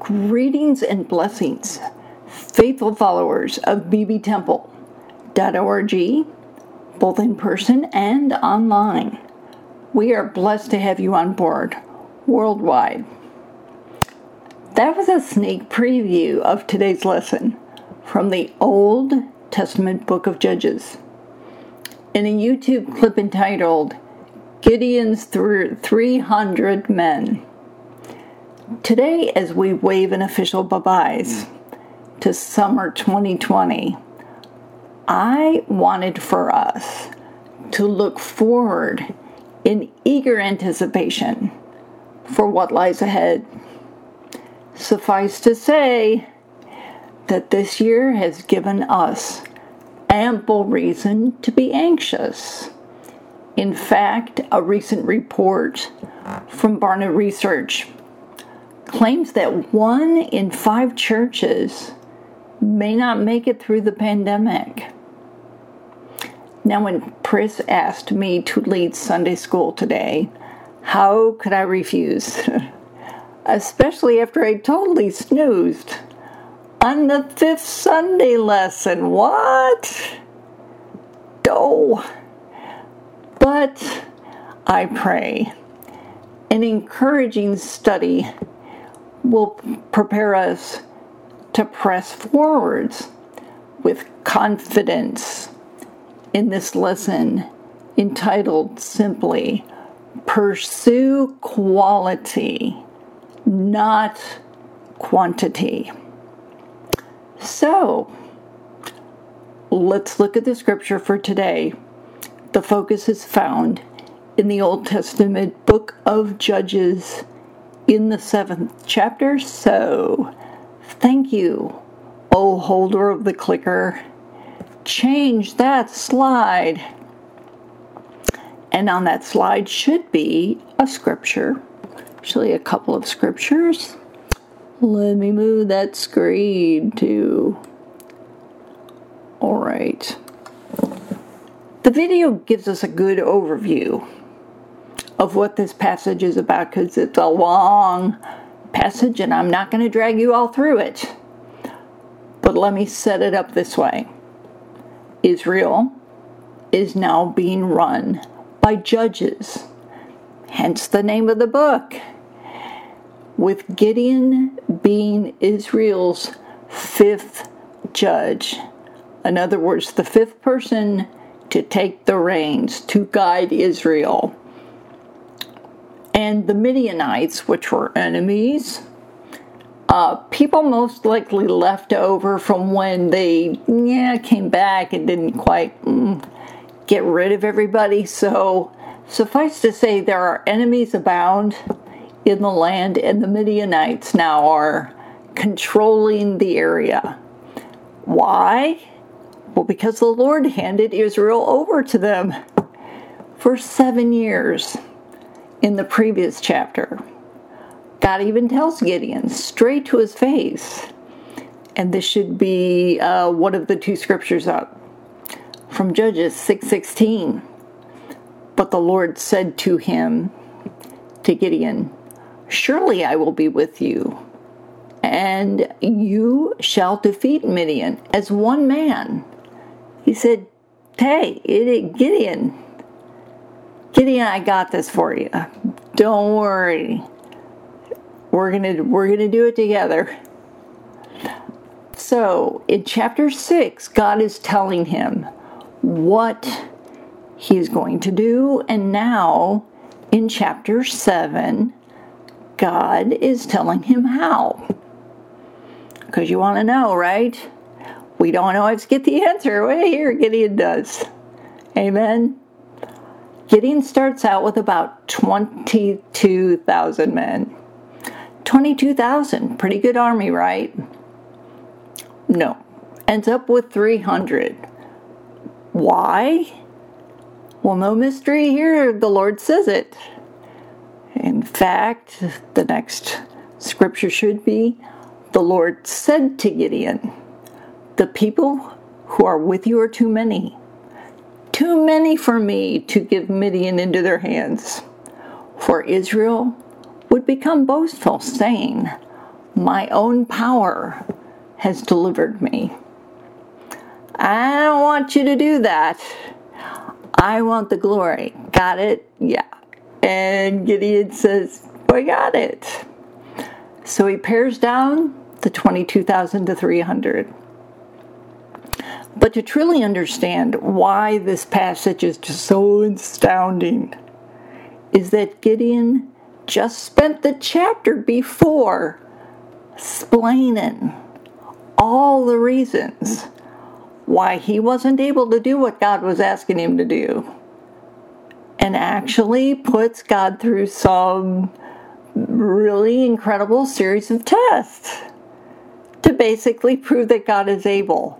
Greetings and blessings, faithful followers of bbtemple.org, both in person and online. We are blessed to have you on board worldwide. That was a sneak preview of today's lesson from the Old Testament book of Judges. In a YouTube clip entitled Gideon's 300 Men. Today, as we wave an official bye-byes to summer 2020, I wanted for us to look forward in eager anticipation for what lies ahead. Suffice to say that this year has given us ample reason to be anxious. In fact, a recent report from Barna Research claims that 1 in 5 churches may not make it through the pandemic. Now, when Pris asked me to lead Sunday school today, how could I refuse? Especially after I totally snoozed on the 5th Sunday lesson. What? Oh. But I pray an encouraging study will prepare us to press forwards with confidence in this lesson entitled simply, Pursue Quality, Not Quantity. So, let's look at the scripture for today. The focus is found in the Old Testament book of Judges in the 7th chapter. So, thank you, O holder of the clicker. Change that slide. And on that slide should be a scripture. Actually, a couple of scriptures. Let me move that screen to... All right. The video gives us a good overview of what this passage is about because it's a long passage and I'm not going to drag you all through it. But let me set it up this way. Israel is now being run by judges, hence the name of the book, with Gideon being Israel's 5th judge. In other words, the 5th person to take the reins, to guide Israel. And the Midianites, which were enemies, people most likely left over from when they came back and didn't quite get rid of everybody. So suffice to say, there are enemies abound in the land, and the Midianites now are controlling the area. Why? Well, because the Lord handed Israel over to them for 7 years in the previous chapter. God even tells Gideon straight to his face. And this should be one of the 2 scriptures up from Judges 6:16. But the Lord said to him, to Gideon, surely I will be with you, and you shall defeat Midian as one man. He said, hey, Gideon, I got this for you. Don't worry. We're gonna do it together. So, in chapter 6, God is telling him what he's going to do, and now in chapter 7, God is telling him how. Because you want to know, right? We don't always get the answer. Well, here Gideon does. Amen. Gideon starts out with about 22,000 men. 22,000, pretty good army, right? No. Ends up with 300. Why? Well, no mystery here. The Lord says it. In fact, the next scripture should be, the Lord said to Gideon, the people who are with you are too many. Too many for me to give Midian into their hands. For Israel would become boastful, saying, My own power has delivered me. I don't want you to do that. I want the glory. Got it? Yeah. And Gideon says, I got it. So he pares down the 22,000 to 300. But to truly understand why this passage is just so astounding is that Gideon just spent the chapter before explaining all the reasons why he wasn't able to do what God was asking him to do, and actually puts God through some really incredible series of tests to basically prove that God is able.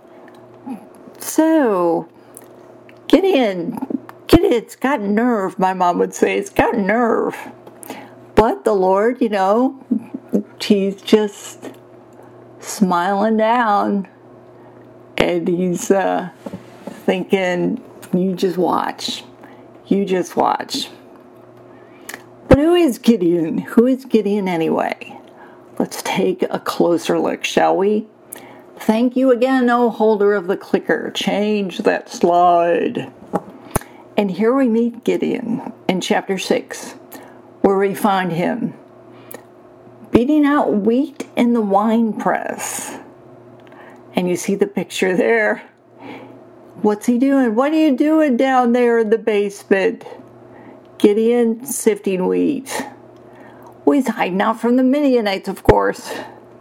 So, Gideon's got nerve, my mom would say. It's got nerve. But the Lord, he's just smiling down. And he's thinking, you just watch. You just watch. But who is Gideon? Who is Gideon anyway? Let's take a closer look, shall we? Thank you again, oh holder of the clicker. Change that slide. And here we meet Gideon in chapter 6, where we find him beating out wheat in the wine press. And you see the picture there. What's he doing? What are you doing down there in the basement? Gideon sifting wheat. Well, he's hiding out from the Midianites, of course.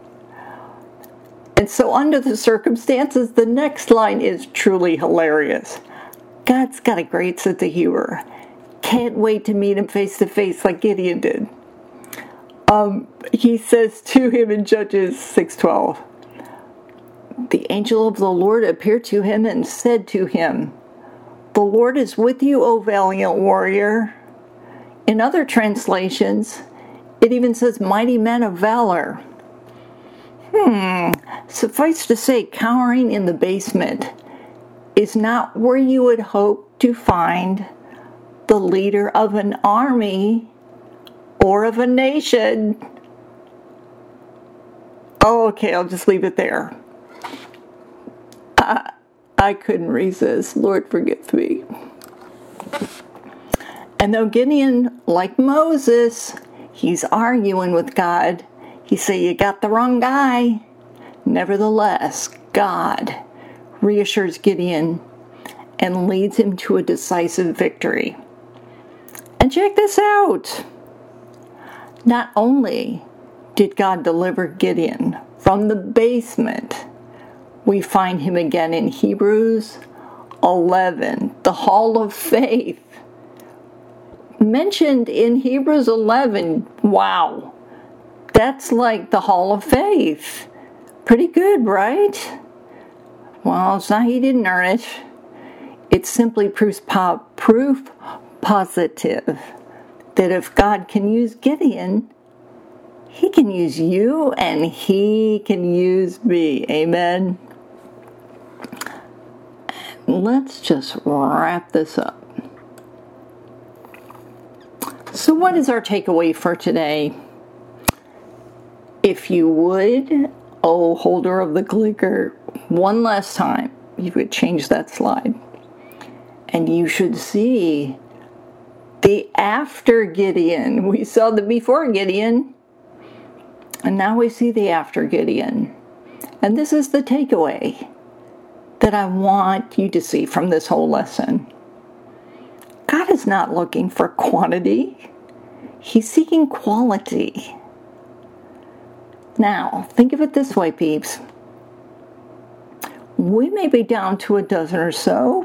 And so under the circumstances, the next line is truly hilarious. God's got a great sense of humor. Can't wait to meet him face to face like Gideon did. He says to him in Judges 6:12, the angel of the Lord appeared to him and said to him, the Lord is with you, O valiant warrior. In other translations, it even says mighty men of valor. Suffice to say, cowering in the basement is not where you would hope to find the leader of an army or of a nation. Oh, okay, I'll just leave it there. I couldn't resist. Lord, forgive me. And though Gideon, like Moses, he's arguing with God, he said, you got the wrong guy. Nevertheless, God reassures Gideon and leads him to a decisive victory. And check this out. Not only did God deliver Gideon from the basement, we find him again in Hebrews 11, the Hall of Faith. Mentioned in Hebrews 11, wow, that's like the Hall of Faith. Pretty good, right? Well, it's not he didn't earn it. It's simply proof positive that if God can use Gideon, he can use you and he can use me. Amen. Let's just wrap this up. So what is our takeaway for today? If you would, oh holder of the clicker, one last time, you could change that slide. And you should see the after Gideon. We saw the before Gideon, and now we see the after Gideon. And this is the takeaway that I want you to see from this whole lesson. God is not looking for quantity. He's seeking quality. Now, think of it this way, peeps. We may be down to a dozen or so,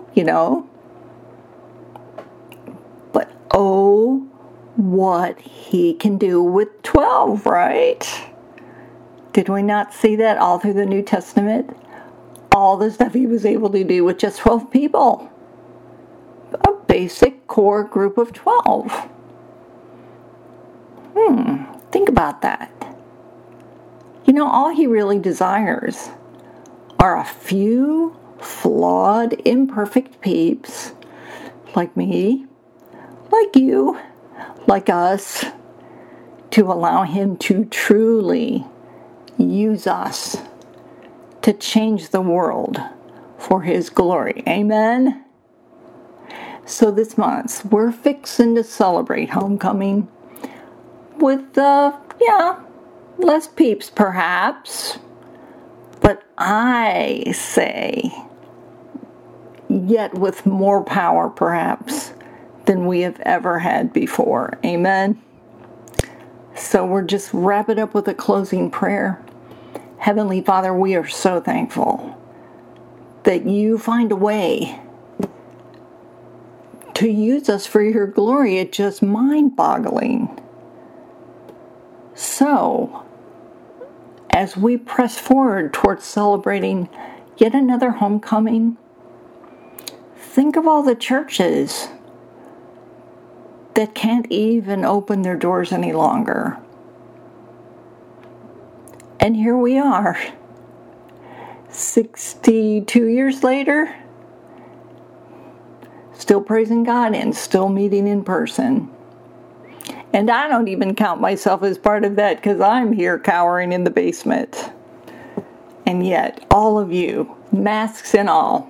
but oh, what he can do with 12, right? Did we not see that all through the New Testament? All the stuff he was able to do with just 12 people. A basic core group of 12. Think about that. All he really desires are a few flawed, imperfect peeps like me, like you, like us, to allow him to truly use us to change the world for His glory. Amen? So this month, we're fixing to celebrate homecoming with, less peeps perhaps. But I say, yet with more power perhaps than we have ever had before. Amen? So we're just wrap it up with a closing prayer. Heavenly Father, we are so thankful that you find a way to use us for your glory. It's just mind-boggling. So, as we press forward towards celebrating yet another homecoming, think of all the churches that can't even open their doors any longer. And here we are, 62 years later, still praising God and still meeting in person. And I don't even count myself as part of that because I'm here cowering in the basement. And yet, all of you, masks and all,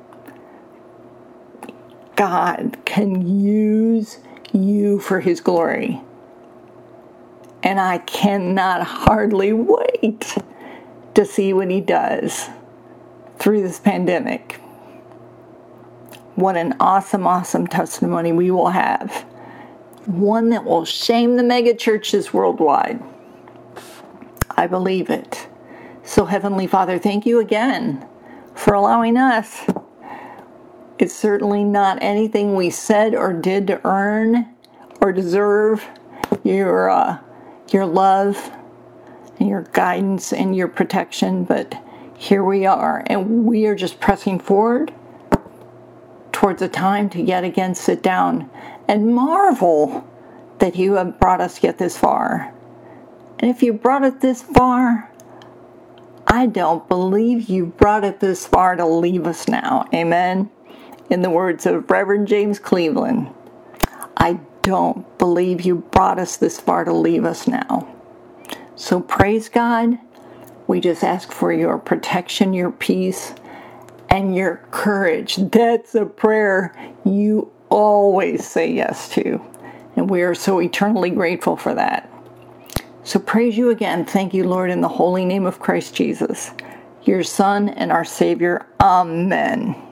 God can use you for His glory. And I cannot hardly wait to see what He does through this pandemic. What an awesome, awesome testimony we will have. One that will shame the mega churches worldwide. I believe it. So Heavenly Father, thank you again for allowing us. It's certainly not anything we said or did to earn or deserve your love and your guidance and your protection, but here we are, and we are just pressing forward towards a time to yet again sit down and marvel that you have brought us yet this far. And if you brought it this far, I don't believe you brought it this far to leave us now. Amen? In the words of Reverend James Cleveland, I don't believe you brought us this far to leave us now. So praise God. We just ask for your protection, your peace, and your courage. That's a prayer you always say yes to. And we are so eternally grateful for that. So praise you again. Thank you, Lord, in the holy name of Christ Jesus, your Son and our Savior. Amen.